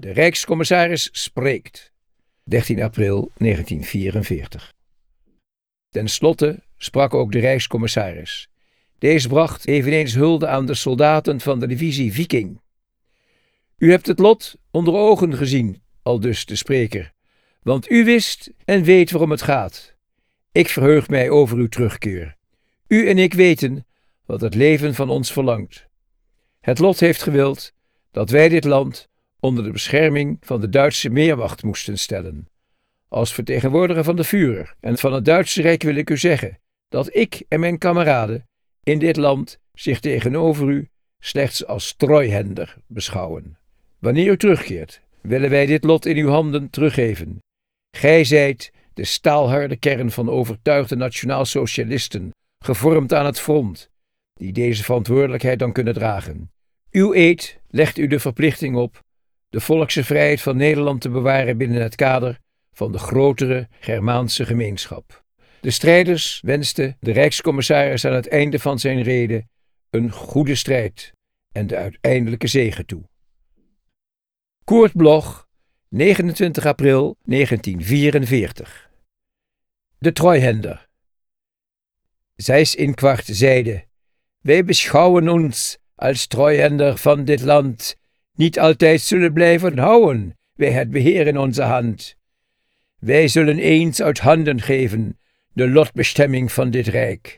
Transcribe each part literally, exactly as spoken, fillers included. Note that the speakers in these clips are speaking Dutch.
De Rijkscommissaris spreekt. dertien april negentien vierenveertig. Ten slotte sprak ook de Rijkscommissaris. Deze bracht eveneens hulde aan de soldaten van de divisie Viking. U hebt het lot onder ogen gezien, aldus de spreker, want u wist en weet waarom het gaat. Ik verheug mij over uw terugkeer. U en ik weten wat het leven van ons verlangt. Het lot heeft gewild dat wij dit land onder de bescherming van de Duitse Meermacht moesten stellen. Als vertegenwoordiger van de Führer en van het Duitse Rijk wil ik u zeggen dat ik en mijn kameraden in dit land zich tegenover u slechts als treuhänder beschouwen. Wanneer u terugkeert, willen wij dit lot in uw handen teruggeven. Gij zijt de staalharde kern van overtuigde nationaal-socialisten, gevormd aan het front, die deze verantwoordelijkheid dan kunnen dragen. Uw eed legt u de verplichting op de volkse vrijheid van Nederland te bewaren binnen het kader van de grotere Germaanse gemeenschap. De strijders wensten de Rijkscommissaris aan het einde van zijn rede een goede strijd en de uiteindelijke zege toe. Kurt Bloch, negenentwintig april negentien vierenveertig. De treuhänder. Zijs in kwart zeide: wij beschouwen ons als treuhänder van dit land niet altijd zullen blijven houden, wij het beheer in onze hand. Wij zullen eens uit handen geven de lotbestemming van dit rijk.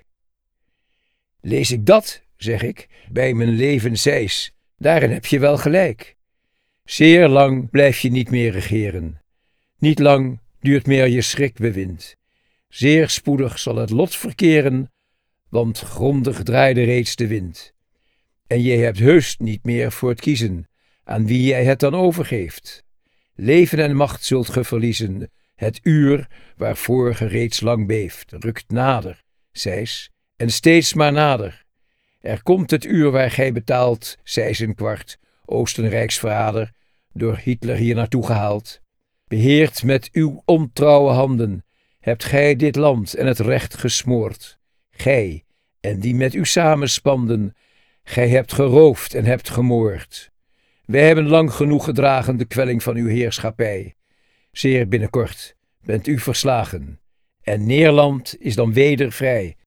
Lees ik dat, zeg ik, bij mijn leven zijs, daarin heb je wel gelijk. Zeer lang blijf je niet meer regeren. Niet lang duurt meer je schrikbewind. Zeer spoedig zal het lot verkeren, want grondig draaide reeds de wind. En jij hebt heus niet meer voor het kiezen, aan wie jij het dan overgeeft. Leven en macht zult ge verliezen, het uur waarvoor ge reeds lang beeft, rukt nader, zijs, en steeds maar nader. Er komt het uur waar gij betaalt, zijs een kwart, Oostenrijksverrader, door Hitler hier naartoe gehaald. Beheerd met uw ontrouwe handen, hebt gij dit land en het recht gesmoord. Gij, en die met u samenspanden, gij hebt geroofd en hebt gemoord. Wij hebben lang genoeg gedragen de kwelling van uw heerschappij. Zeer binnenkort bent u verslagen, en Nederland is dan weder vrij.